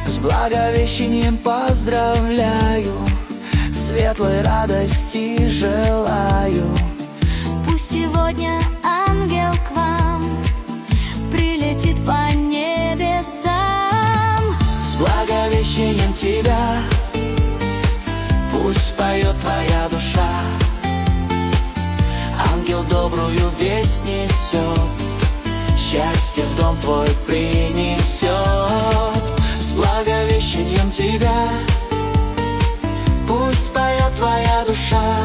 С Благовещением поздравляю, светлой радости желаю. Пусть сегодня ангел к вам прилетит по небесам. С Благовещением тебя пусть поет твоя душа. Ангел добрую весть несет, счастье в дом твой принесет. С Благовещением тебя пусть поет твоя душа.